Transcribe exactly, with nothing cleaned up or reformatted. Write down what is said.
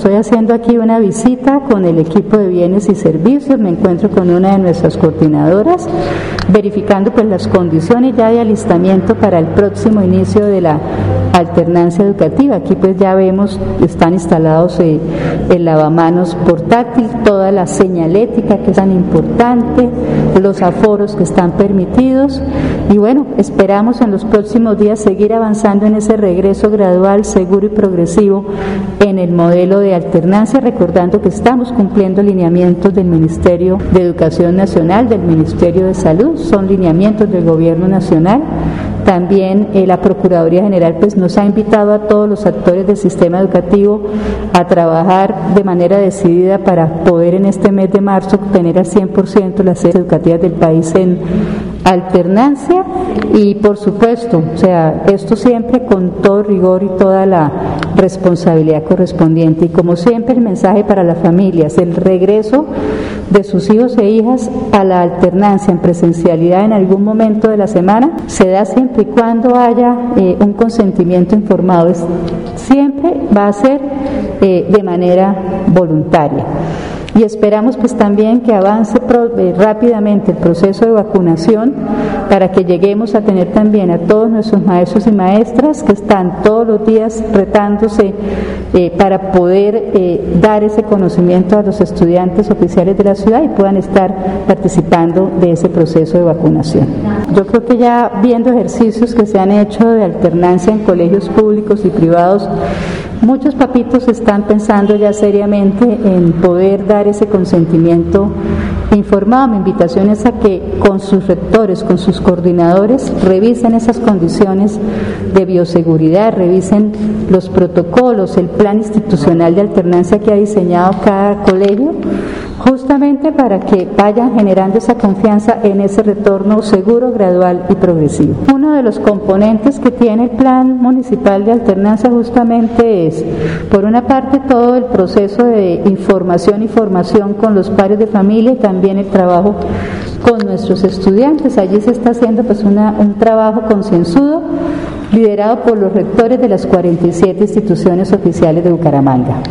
estoy haciendo aquí una visita con el equipo de bienes y servicios, me encuentro con una de nuestras coordinadoras, verificando pues las condiciones ya de alistamiento para el próximo inicio de la alternancia educativa. Aquí pues ya vemos, están instalados eh, el lavamanos portátil, toda la señalética que es tan importante, los aforos que están permitidos, y bueno, esperamos en los próximos días seguir avanzando en ese regreso gradual, seguro y progresivo en el modelo de alternancia, recordando que estamos cumpliendo lineamientos del Ministerio de Educación Nacional, del Ministerio de Salud, son lineamientos del Gobierno Nacional. También eh, la Procuraduría General pues nos ha invitado a todos los actores del sistema educativo a trabajar de manera decidida para poder en este mes de marzo obtener al cien por ciento las sedes educativas del país en alternancia, y por supuesto, o sea, esto siempre con todo rigor y toda la responsabilidad correspondiente, y como siempre el mensaje para las familias: el regreso de sus hijos e hijas a la alternancia en presencialidad en algún momento de la semana se da siempre y cuando haya eh, un consentimiento informado. Es, siempre va a ser eh, de manera voluntaria. Y esperamos pues también que avance pro, eh, rápidamente el proceso de vacunación para que lleguemos a tener también a todos nuestros maestros y maestras que están todos los días retándose eh, para poder eh, dar ese conocimiento a los estudiantes oficiales de la ciudad y puedan estar participando de ese proceso de vacunación. Yo creo que ya viendo ejercicios que se han hecho de alternancia en colegios públicos y privados, muchos papitos están pensando ya seriamente en poder dar ese consentimiento informado. Mi invitación es a que con sus rectores, con sus coordinadores, revisen esas condiciones de bioseguridad, revisen los protocolos, el plan institucional de alternancia que ha diseñado cada colegio, justamente para que vayan generando esa confianza en ese retorno seguro, gradual y progresivo. Uno de los componentes que tiene el plan municipal de alternancia justamente es, por una parte, todo el proceso de información y formación con los padres de familia y también el trabajo con nuestros estudiantes. Allí se está haciendo pues una, un trabajo concienzudo liderado por los rectores de las cuarenta y siete instituciones oficiales de Bucaramanga.